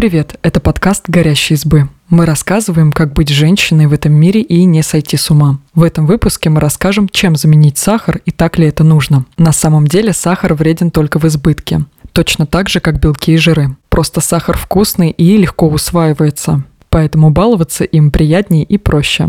Привет, это подкаст «Горящие избы». Мы рассказываем, как быть женщиной в этом мире и не сойти с ума. В этом выпуске мы расскажем, чем заменить сахар и так ли это нужно. На самом деле сахар вреден только в избытке. Точно так же, как белки и жиры. Просто сахар вкусный и легко усваивается. Поэтому баловаться им приятнее и проще.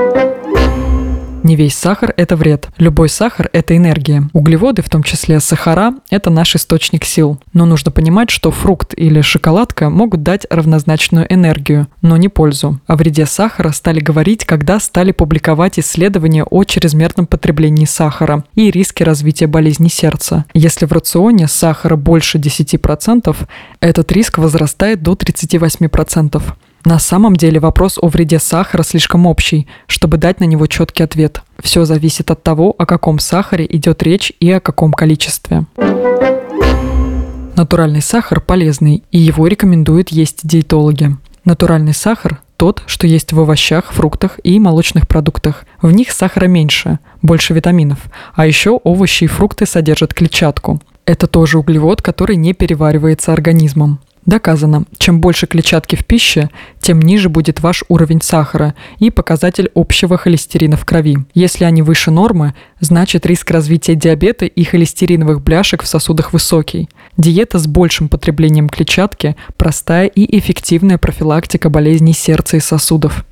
Не весь сахар – это вред. Любой сахар – это энергия. Углеводы, в том числе сахара, это наш источник сил. Но нужно понимать, что фрукт или шоколадка могут дать равнозначную энергию, но не пользу. О вреде сахара стали говорить, когда стали публиковать исследования о чрезмерном потреблении сахара и риске развития болезни сердца. Если в рационе сахара больше 10%, этот риск возрастает до 38%. На самом деле вопрос о вреде сахара слишком общий, чтобы дать на него четкий ответ. Все зависит от того, о каком сахаре идет речь и о каком количестве. Натуральный сахар полезный, и его рекомендуют есть диетологи. Натуральный сахар – тот, что есть в овощах, фруктах и молочных продуктах. В них сахара меньше, больше витаминов. А еще овощи и фрукты содержат клетчатку. Это тоже углевод, который не переваривается организмом. Доказано, чем больше клетчатки в пище, тем ниже будет ваш уровень сахара и показатель общего холестерина в крови. Если они выше нормы, значит риск развития диабета и холестериновых бляшек в сосудах высокий. Диета с большим потреблением клетчатки – простая и эффективная профилактика болезней сердца и сосудов.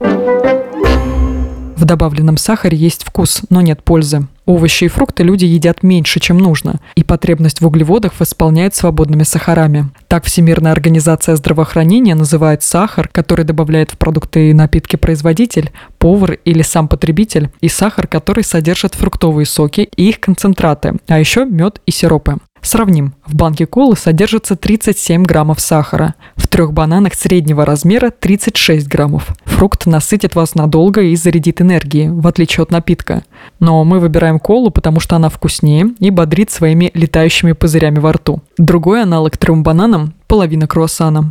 В добавленном сахаре есть вкус, но нет пользы. Овощи и фрукты люди едят меньше, чем нужно, и потребность в углеводах восполняют свободными сахарами. Так Всемирная организация здравоохранения называет сахар, который добавляет в продукты и напитки производитель, повар или сам потребитель, и сахар, который содержит фруктовые соки и их концентраты, а еще мед и сиропы. Сравним. В банке колы содержится 37 граммов сахара. В 3 бананах среднего размера 36 граммов. Фрукт насытит вас надолго и зарядит энергией, в отличие от напитка. Но мы выбираем колу, потому что она вкуснее и бодрит своими летающими пузырями во рту. Другой аналог 3 бананам – половина круассана.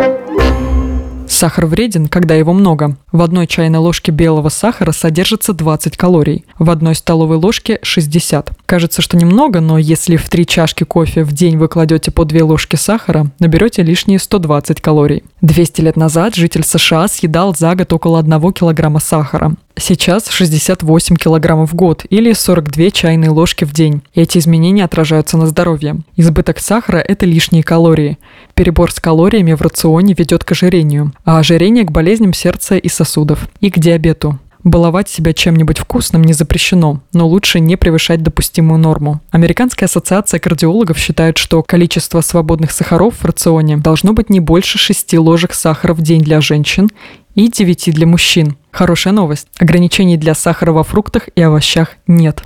Сахар вреден, когда его много. В 1 чайной ложке белого сахара содержится 20 калорий, в 1 столовой ложке 60. Кажется, что немного, но если в 3 чашки кофе в день вы кладете по 2 ложки сахара, наберете лишние 120 калорий. 200 лет назад житель США съедал за год около 1 килограмма сахара. Сейчас 68 килограммов в год или 42 чайные ложки в день. Эти изменения отражаются на здоровье. Избыток сахара – это лишние калории. Перебор с калориями в рационе ведет к ожирению, а ожирение – к болезням сердца и сосудов, и к диабету. Баловать себя чем-нибудь вкусным не запрещено, но лучше не превышать допустимую норму. Американская ассоциация кардиологов считает, что количество свободных сахаров в рационе должно быть не больше 6 ложек сахара в день для женщин и 9 для мужчин. Хорошая новость. Ограничений для сахара во фруктах и овощах нет.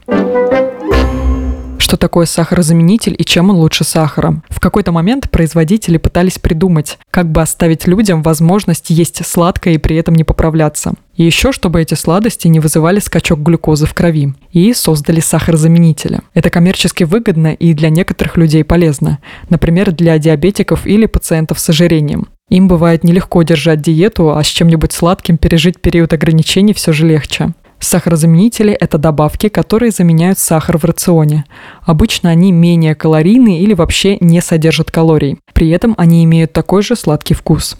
Что такое сахарозаменитель и чем он лучше сахара? В какой-то момент производители пытались придумать, как бы оставить людям возможность есть сладкое и при этом не поправляться. И еще, чтобы эти сладости не вызывали скачок глюкозы в крови. И создали сахарозаменители. Это коммерчески выгодно и для некоторых людей полезно. Например, для диабетиков или пациентов с ожирением. Им бывает нелегко держать диету, а с чем-нибудь сладким пережить период ограничений все же легче. Сахарозаменители – это добавки, которые заменяют сахар в рационе. Обычно они менее калорийны или вообще не содержат калорий. При этом они имеют такой же сладкий вкус.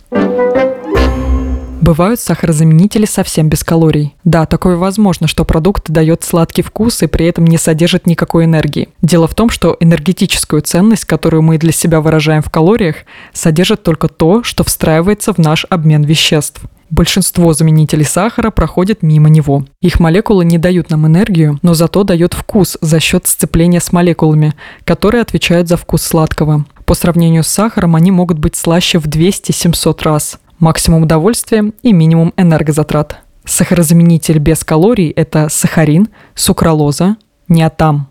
Бывают сахарозаменители совсем без калорий. Да, такое возможно, что продукт дает сладкий вкус и при этом не содержит никакой энергии. Дело в том, что энергетическую ценность, которую мы для себя выражаем в калориях, содержит только то, что встраивается в наш обмен веществ. Большинство заменителей сахара проходят мимо него. Их молекулы не дают нам энергию, но зато дают вкус за счет сцепления с молекулами, которые отвечают за вкус сладкого. По сравнению с сахаром они могут быть слаще в 200-700 раз. Максимум удовольствия и минимум энергозатрат. Сахарозаменитель без калорий – это сахарин, сукралоза, неотам.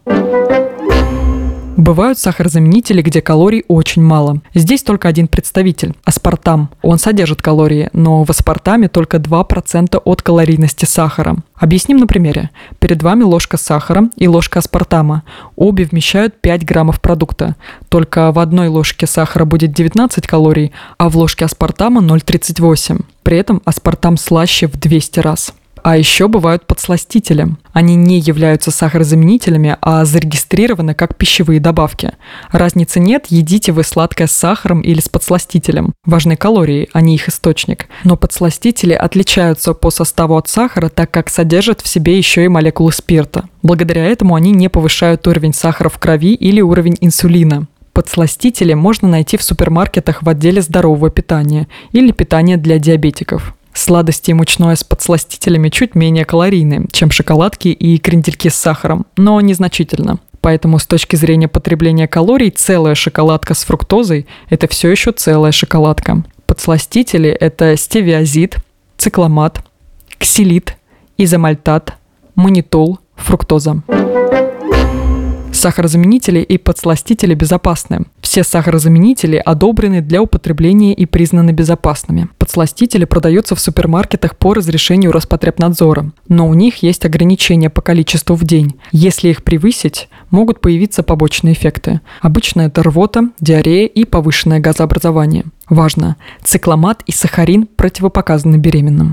Бывают сахарозаменители, где калорий очень мало. Здесь только один представитель – аспартам. Он содержит калории, но в аспартаме только 2% от калорийности сахара. Объясним на примере. Перед вами ложка сахара и ложка аспартама. Обе вмещают 5 граммов продукта. Только в 1 ложке сахара будет 19 калорий, а в ложке аспартама 0,38. При этом аспартам слаще в 200 раз. А еще бывают подсластители. Они не являются сахарозаменителями, а зарегистрированы как пищевые добавки. Разницы нет, едите вы сладкое с сахаром или с подсластителем. Важны калории, а не их источник. Но подсластители отличаются по составу от сахара, так как содержат в себе еще и молекулы спирта. Благодаря этому они не повышают уровень сахара в крови или уровень инсулина. Подсластители можно найти в супермаркетах в отделе здорового питания или питания для диабетиков. Сладости и мучное с подсластителями чуть менее калорийны, чем шоколадки и крендельки с сахаром, но незначительно. Поэтому с точки зрения потребления калорий целая шоколадка с фруктозой – это все еще целая шоколадка. Подсластители – это стевиазид, цикламат, ксилит, изомальтат, манитол, фруктоза. Сахарозаменители и подсластители безопасны. Все сахарозаменители одобрены для употребления и признаны безопасными. Подсластители продаются в супермаркетах по разрешению Роспотребнадзора, но у них есть ограничения по количеству в день. Если их превысить, могут появиться побочные эффекты. Обычно это рвота, диарея и повышенное газообразование. Важно! Цикламат и сахарин противопоказаны беременным.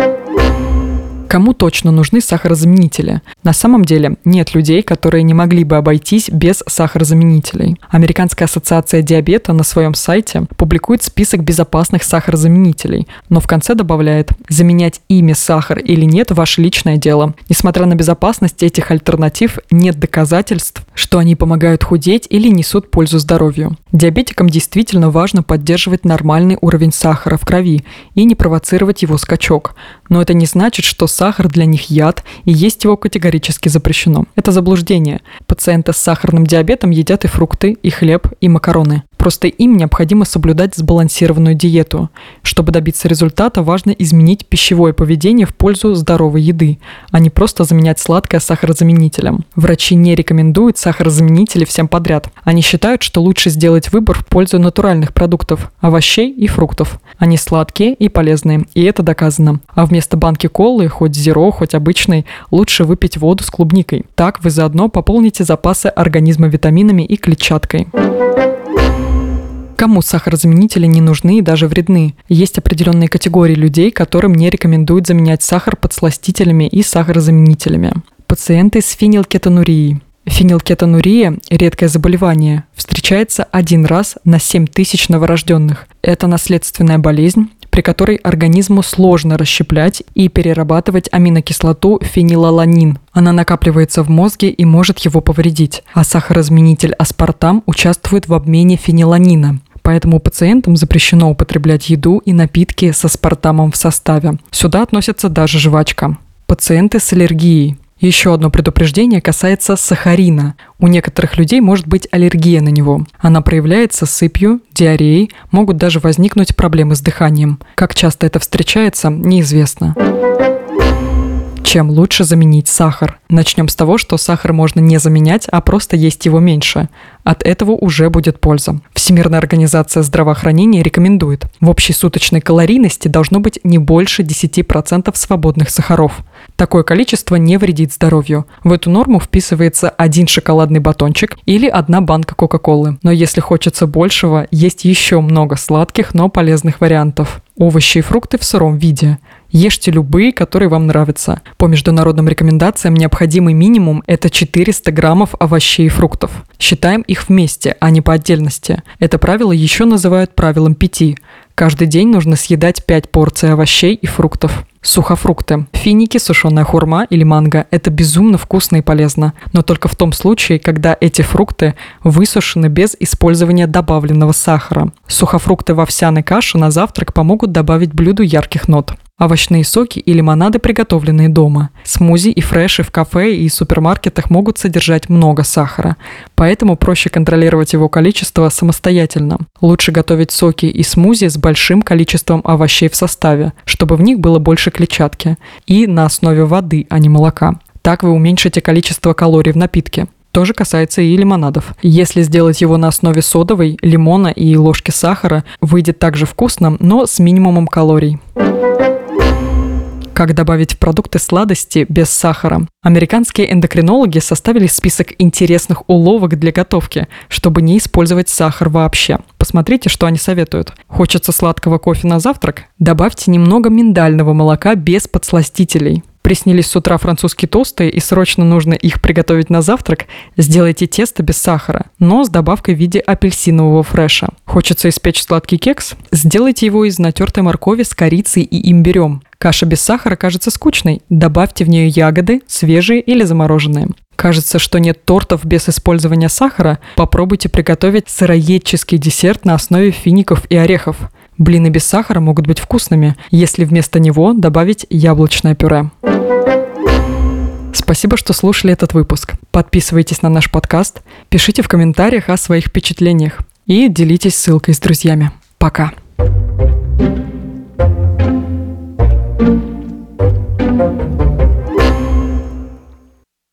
Кому точно нужны сахарозаменители? На самом деле нет людей, которые не могли бы обойтись без сахарозаменителей. Американская ассоциация диабета на своем сайте публикует список безопасных сахарозаменителей, но в конце добавляет: заменять ими сахар или нет – ваше личное дело. Несмотря на безопасность этих альтернатив, нет доказательств, что они помогают худеть или несут пользу здоровью. Диабетикам действительно важно поддерживать нормальный уровень сахара в крови и не провоцировать его скачок. Но это не значит, что сахар для них яд, и есть его категорически запрещено. Это заблуждение. Пациенты с сахарным диабетом едят и фрукты, и хлеб, и макароны. Просто им необходимо соблюдать сбалансированную диету. Чтобы добиться результата, важно изменить пищевое поведение в пользу здоровой еды, а не просто заменять сладкое сахарозаменителем. Врачи не рекомендуют сахарозаменители всем подряд. Они считают, что лучше сделать выбор в пользу натуральных продуктов, овощей и фруктов. Они сладкие и полезные, и это доказано. А вместо банки колы, хоть зеро, хоть обычной, лучше выпить воду с клубникой. Так вы заодно пополните запасы организма витаминами и клетчаткой. Кому сахарозаменители не нужны и даже вредны? Есть определенные категории людей, которым не рекомендуют заменять сахар подсластителями и сахарозаменителями. Пациенты с фенилкетонурией. Фенилкетонурия – редкое заболевание, встречается 1 раз на 7 тысяч новорожденных. Это наследственная болезнь, при которой организму сложно расщеплять и перерабатывать аминокислоту фенилаланин. Она накапливается в мозге и может его повредить, а сахарозаменитель аспартам участвует в обмене фениланина. Поэтому пациентам запрещено употреблять еду и напитки с аспартамом в составе. Сюда относится даже жвачка. Пациенты с аллергией. Еще одно предупреждение касается сахарина. У некоторых людей может быть аллергия на него. Она проявляется сыпью, диареей, могут даже возникнуть проблемы с дыханием. Как часто это встречается, неизвестно. Чем лучше заменить сахар? Начнем с того, что сахар можно не заменять, а просто есть его меньше. От этого уже будет польза. Всемирная организация здравоохранения рекомендует: в общей суточной калорийности должно быть не больше 10% свободных сахаров. Такое количество не вредит здоровью. В эту норму вписывается 1 шоколадный батончик или 1 банка Кока-Колы. Но если хочется большего, есть еще много сладких, но полезных вариантов. Овощи и фрукты в сыром виде. Ешьте любые, которые вам нравятся. По международным рекомендациям необходимый минимум – это 400 граммов овощей и фруктов. Считаем их вместе, а не по отдельности. Это правило еще называют правилом 5. Каждый день нужно съедать 5 порций овощей и фруктов. Сухофрукты. Финики, сушеная хурма или манго – это безумно вкусно и полезно. Но только в том случае, когда эти фрукты высушены без использования добавленного сахара. Сухофрукты в овсяной каше на завтрак помогут добавить блюду ярких нот. Овощные соки и лимонады, приготовленные дома. Смузи и фреши в кафе и супермаркетах могут содержать много сахара, поэтому проще контролировать его количество самостоятельно. Лучше готовить соки и смузи с большим количеством овощей в составе, чтобы в них было больше клетчатки, и на основе воды, а не молока. Так вы уменьшите количество калорий в напитке. То же касается и лимонадов. Если сделать его на основе содовой, лимона и ложки сахара, выйдет также вкусно, но с минимумом калорий. Как добавить в продукты сладости без сахара? Американские эндокринологи составили список интересных уловок для готовки, чтобы не использовать сахар вообще. Посмотрите, что они советуют. Хочется сладкого кофе на завтрак? Добавьте немного миндального молока без подсластителей. Приснились с утра французские тосты и срочно нужно их приготовить на завтрак? Сделайте тесто без сахара, но с добавкой в виде апельсинового фреша. Хочется испечь сладкий кекс? Сделайте его из натертой моркови с корицей и имбирем. Каша без сахара кажется скучной. Добавьте в нее ягоды, свежие или замороженные. Кажется, что нет тортов без использования сахара? Попробуйте приготовить сыроедческий десерт на основе фиников и орехов. Блины без сахара могут быть вкусными, если вместо него добавить яблочное пюре. Спасибо, что слушали этот выпуск. Подписывайтесь на наш подкаст, пишите в комментариях о своих впечатлениях и делитесь ссылкой с друзьями. Пока!